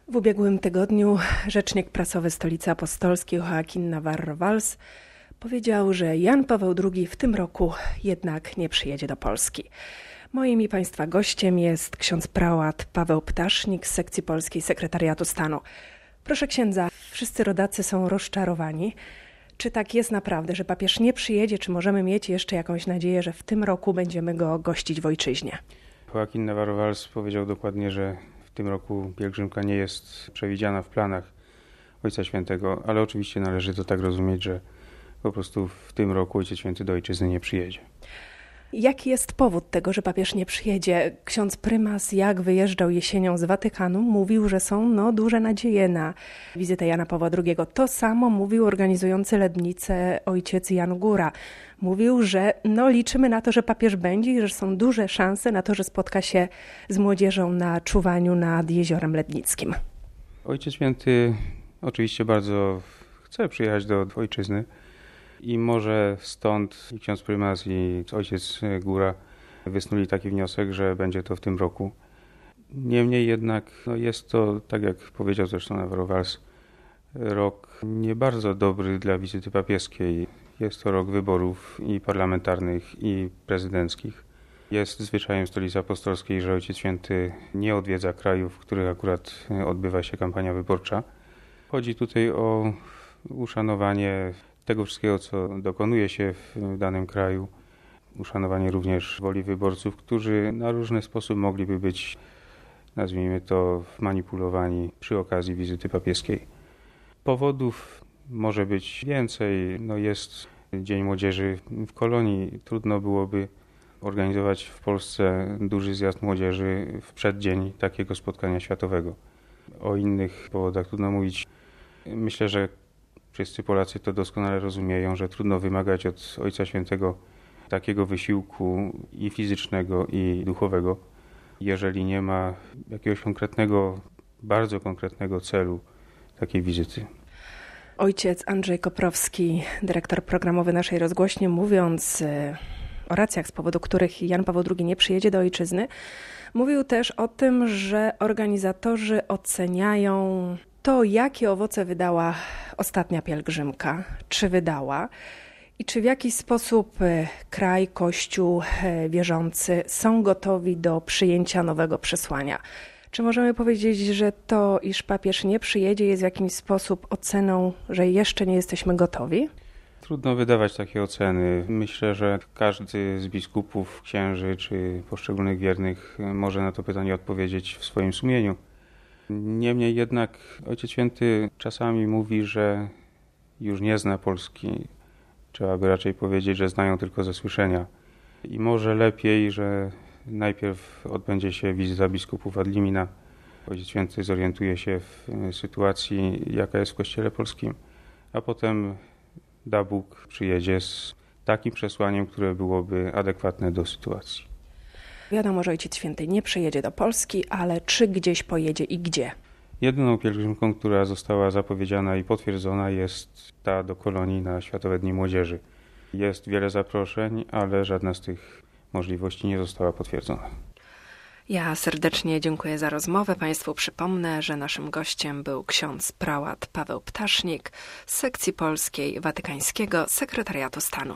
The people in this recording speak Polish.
W ubiegłym tygodniu rzecznik prasowy Stolicy Apostolskiej Joaquín Navarro Valls powiedział, że Jan Paweł II w tym roku jednak nie przyjedzie do Polski. Moim i Państwa gościem jest ksiądz prałat Paweł Ptasznik z sekcji polskiej Sekretariatu Stanu. Proszę księdza, wszyscy rodacy są rozczarowani. Czy tak jest naprawdę, że papież nie przyjedzie? Czy możemy mieć jeszcze jakąś nadzieję, że w tym roku będziemy go gościć w ojczyźnie? Joaquín Navarro Valls powiedział dokładnie, że w tym roku pielgrzymka nie jest przewidziana w planach Ojca Świętego, ale oczywiście należy to tak rozumieć, że po prostu w tym roku Ojciec Święty do ojczyzny nie przyjedzie. Jaki jest powód tego, że papież nie przyjedzie? Ksiądz prymas, jak wyjeżdżał jesienią z Watykanu, mówił, że są duże nadzieje na wizytę Jana Pawła II. To samo mówił organizujący Lednicę ojciec Jan Góra. Mówił, że liczymy na to, że papież będzie i że są duże szanse na to, że spotka się z młodzieżą na czuwaniu nad jeziorem Lednickim. Ojciec Święty oczywiście bardzo chce przyjechać do ojczyzny. I może stąd i ksiądz prymas i ojciec Góra wysnuli taki wniosek, że będzie to w tym roku. Niemniej jednak jest to, tak jak powiedział zresztą Navarro Valls, rok nie bardzo dobry dla wizyty papieskiej. Jest to rok wyborów i parlamentarnych, i prezydenckich. Jest zwyczajem Stolicy Apostolskiej, że Ojciec Święty nie odwiedza krajów, w których akurat odbywa się kampania wyborcza. Chodzi tutaj o uszanowanie tego wszystkiego, co dokonuje się w danym kraju. Uszanowanie również woli wyborców, którzy na różny sposób mogliby być, nazwijmy to, manipulowani przy okazji wizyty papieskiej. Powodów może być więcej. Jest Dzień Młodzieży w Kolonii. Trudno byłoby organizować w Polsce duży zjazd młodzieży w przeddzień takiego spotkania światowego. O innych powodach trudno mówić. Myślę, że wszyscy Polacy to doskonale rozumieją, że trudno wymagać od Ojca Świętego takiego wysiłku i fizycznego, i duchowego, jeżeli nie ma jakiegoś konkretnego, bardzo konkretnego celu takiej wizyty. Ojciec Andrzej Koprowski, dyrektor programowy naszej rozgłośni, mówiąc o racjach, z powodu których Jan Paweł II nie przyjedzie do ojczyzny, mówił też o tym, że organizatorzy oceniają to, jakie owoce wydała ostatnia pielgrzymka, czy wydała i czy w jakiś sposób kraj, Kościół, wierzący są gotowi do przyjęcia nowego przesłania. Czy możemy powiedzieć, że to, iż papież nie przyjedzie, jest w jakiś sposób oceną, że jeszcze nie jesteśmy gotowi? Trudno wydawać takie oceny. Myślę, że każdy z biskupów, księży czy poszczególnych wiernych może na to pytanie odpowiedzieć w swoim sumieniu. Niemniej jednak Ojciec Święty czasami mówi, że już nie zna Polski. Trzeba by raczej powiedzieć, że znają tylko ze słyszenia. I może lepiej, że najpierw odbędzie się wizyta biskupów ad limina. Ojciec Święty zorientuje się w sytuacji, jaka jest w Kościele polskim, a potem da Bóg przyjedzie z takim przesłaniem, które byłoby adekwatne do sytuacji. Wiadomo, że Ojciec Święty nie przyjedzie do Polski, ale czy gdzieś pojedzie i gdzie? Jedyną pielgrzymką, która została zapowiedziana i potwierdzona, jest ta do Kolonii na Światowe Dni Młodzieży. Jest wiele zaproszeń, ale żadna z tych możliwości nie została potwierdzona. Ja serdecznie dziękuję za rozmowę. Państwu przypomnę, że naszym gościem był ksiądz prałat Paweł Ptasznik z sekcji polskiej Watykańskiego Sekretariatu Stanu.